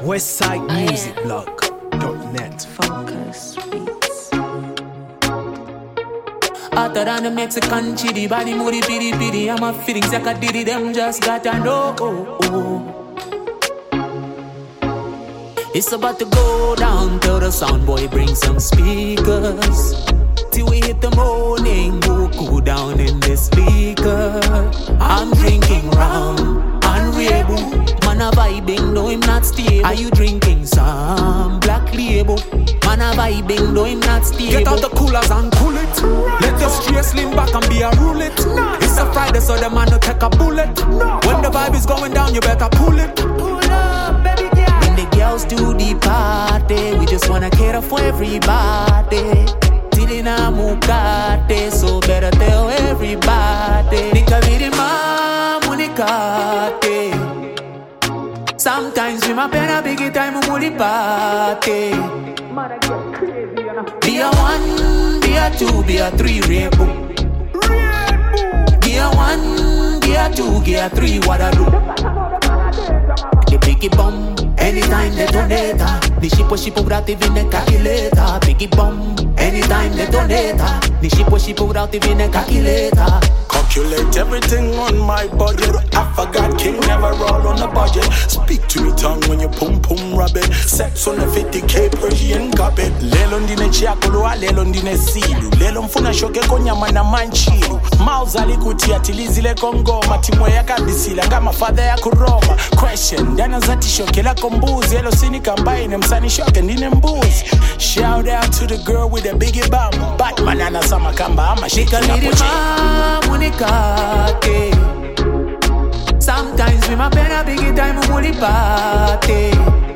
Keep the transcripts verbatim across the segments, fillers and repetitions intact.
westside music blog dot net. Focus Beats. Hotter than the Mexican chili, body moody pity pity. I'm a feelings like a diddy, them just gotta know. Oh, oh. It's about to go down till the sound boy bring some speakers. Till we hit the morning, we'll cool down in the speaker. I'm drinking rum and rebel. Man a vibing, though him not stable. Are you drinking some black label? Man a vibing, though him not stable. Get out the coolers and cool it. Let the stress lean back and be a rule it. It's a Friday, so the man no take a bullet. When the vibe is going down, you better pull it. Pull up, baby girl. When the girls do the party, we just wanna cater for everybody. Till in a mukate, so better tell everybody. Nika vidi ma munikate. Sometimes we my pen a biggie time we muli party. Be a one, be a two, be a three, rainbow. Be a one, be a two, be a three, what I do? The biggie bomb, anytime they donate. The ship was ship without even a calculator. Biggie bomb, anytime they donate. The ship was ship without even a calculator. Calculate everything on my budget. I forgot king never roll on the budget. Speak to me tongue when you pum pum rub it. Sex on the fifty K Persian carpet. Lelo ndine chiakolo a lelo ndine silu. Lelo mfuna shoke konyama na manchilu. Mauza likutia tilizile kongoma. Timwe ya kabisila ngama father ya kuroma. Question, dana zati shoke la kombuzi. Elo sini kambaine msani shoke ndine mbuzi. Shout out to the girl with the biggie bum. Batman ana sama kamba ama shiki na poche. Munikate. Sometimes we my pen a biggie time we muli party.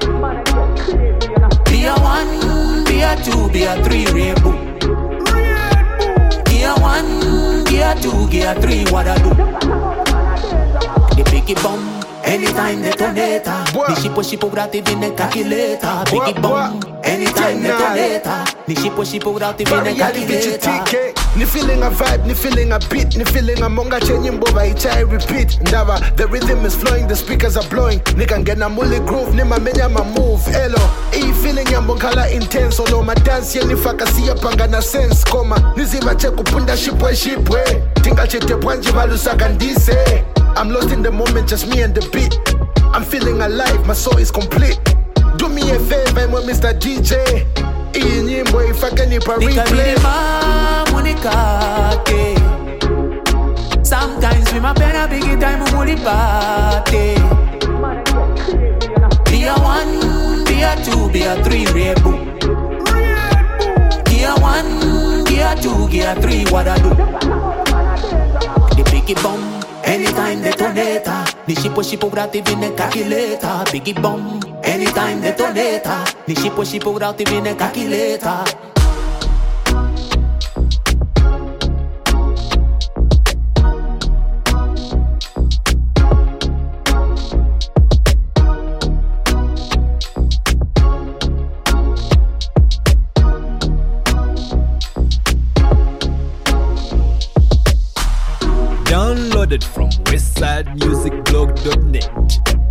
Be a one, be a two, be a three, rainbow. Be a one, be a two, be a three, what I do? The biggie bomb, anytime they donate. The ship was ship without even a calculator. Biggie bomb, anytime they donate. The ship was ship without even a calculator. Ni feeling a vibe, ni feeling a beat, ni feeling a monga changing boba each I repeat. Ndava, the rhythm is flowing, the speakers are blowing. Ni can get na muli groove, ni mamenya ma move. Hello, e feeling ya mbongala intense. Olo ma dance ye ni faka siya panga na sense. Koma, niziva cheku punda shipwe shipwe. Tinga chete pwanji valusa kandise. I'm lost in the moment, just me and the beat. I'm feeling alive, my soul is complete. Do me a favor, I'm with Mister D J. Iyi nyimbo ifake nipa replay. Munikate. Sometimes we my pen a biggie time we muli party. Be a one, be a two, be a three, rainbow. Be a one, be a two, be a three, what I do? The biggie bomb, anytime they donate. The ship was ship without even a calculator. Biggie bomb, anytime they donate. The ship was ship without even a calculator. Downloaded from westside music blog dot net.